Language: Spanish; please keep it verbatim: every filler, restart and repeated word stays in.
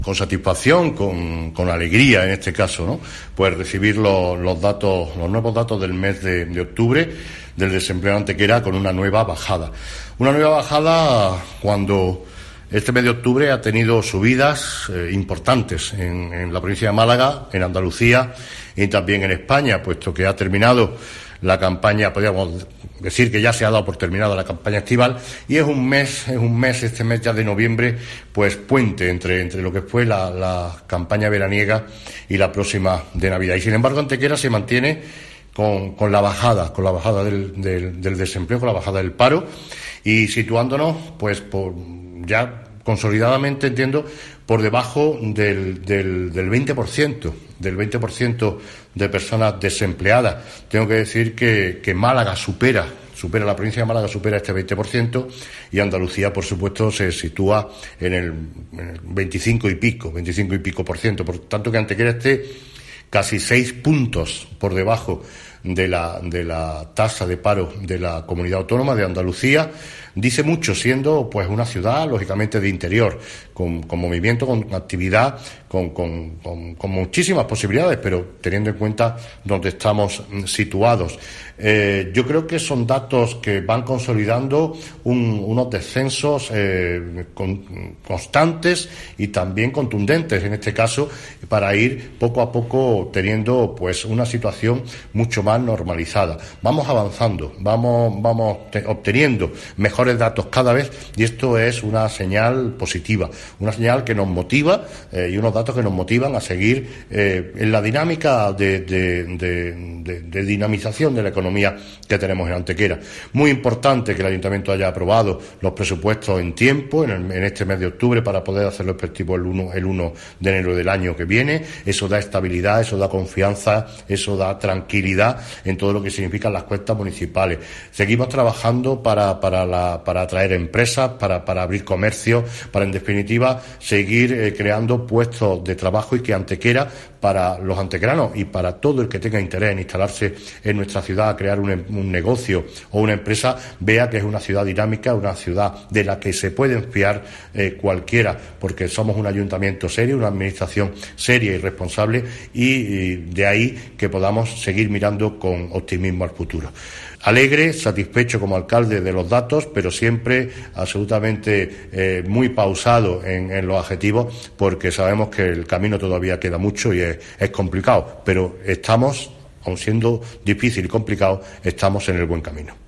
Con satisfacción, con, con alegría en este caso, ¿no? Pues recibir los, los datos, los nuevos datos del mes de, de octubre del desempleo en Antequera con una nueva bajada. Una nueva bajada cuando este mes de octubre ha tenido subidas eh, importantes en, en la provincia de Málaga, en Andalucía y también en España, puesto que ha terminado la campaña, podríamos decir que ya se ha dado por terminada la campaña estival, y es un mes, es un mes, este mes ya de noviembre, pues puente entre, entre lo que fue la, la campaña veraniega y la próxima de Navidad. Y sin embargo, Antequera se mantiene con, con la bajada, con la bajada del, del, del desempleo, con la bajada del paro, y situándonos, pues, por ya consolidadamente, entiendo, por debajo del, del, del veinte por ciento, del veinte por ciento de personas desempleadas. Tengo que decir que, que Málaga supera, supera, la provincia de Málaga supera este veinte por ciento y Andalucía, por supuesto, se sitúa en el, en el veinticinco y pico, veinticinco y pico por ciento. Por tanto, que Antequera esté casi seis puntos por debajo de la, de la tasa de paro de la comunidad autónoma de Andalucía, dice mucho, siendo pues una ciudad lógicamente de interior, con, con movimiento, con actividad, con, con, con, con muchísimas posibilidades, pero teniendo en cuenta donde estamos situados. Eh, yo creo que son datos que van consolidando un, unos descensos eh, con, constantes y también contundentes, en este caso, para ir poco a poco teniendo pues una situación mucho más normalizada. Vamos avanzando, vamos, vamos te, obteniendo mejores datos cada vez, y esto es una señal positiva, una señal que nos motiva eh, y unos datos que nos motivan a seguir eh, en la dinámica de, de, de, de, de dinamización de la economía que tenemos en Antequera. Muy importante que el Ayuntamiento haya aprobado los presupuestos en tiempo, en, el, en este mes de octubre, para poder hacerlo efectivo el uno, el uno de enero del año que viene. Eso da estabilidad, eso da confianza, eso da tranquilidad en todo lo que significan las cuentas municipales. Seguimos trabajando para, para, la, para atraer empresas, para, para abrir comercio, para, en definitiva, seguir eh, creando puestos de trabajo, y que Antequera, para los antequeranos y para todo el que tenga interés en instalarse en nuestra ciudad, crear un, un negocio o una empresa, vea que es una ciudad dinámica, una ciudad de la que se pueden fiar eh, cualquiera, porque somos un ayuntamiento serio, una administración seria y responsable, y, y de ahí que podamos seguir mirando con optimismo al futuro. Alegre, satisfecho como alcalde de los datos, pero siempre absolutamente eh, muy pausado en, en los adjetivos, porque sabemos que el camino todavía queda mucho y es, es complicado, pero estamos, aun siendo difícil y complicado, estamos en el buen camino.